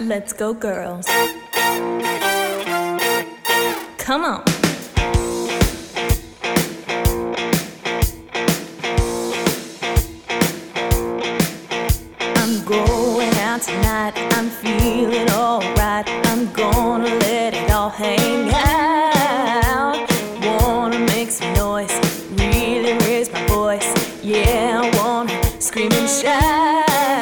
Let's go, girls. Come on. I'm going out tonight. I'm feeling alright. I'm gonna let it all hang out. Wanna make some noise, really raise my voice. Yeah, I wanna scream and shout.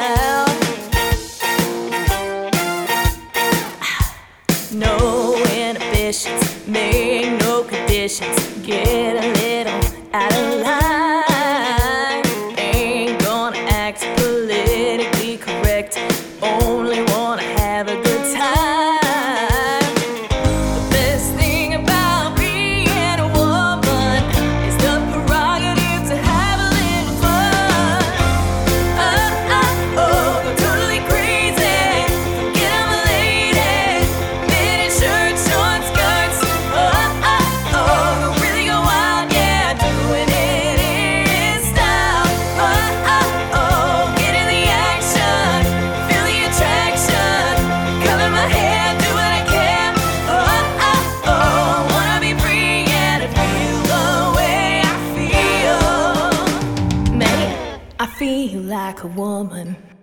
No inhibitions, make no conditions. Get a little out of line. Ain't gonna act politically correct, only wanna have a good time. The best thing about being a woman is the prerogative to have a little fun. Go totally crazy, forget I'm a lady. Mini shirts, short skirts, go really go wild, yeah, doing it in style. Get in the action, feel the attraction, color my hair, do what I can. Wanna be free and feel the way I feel. Man, I feel like a woman.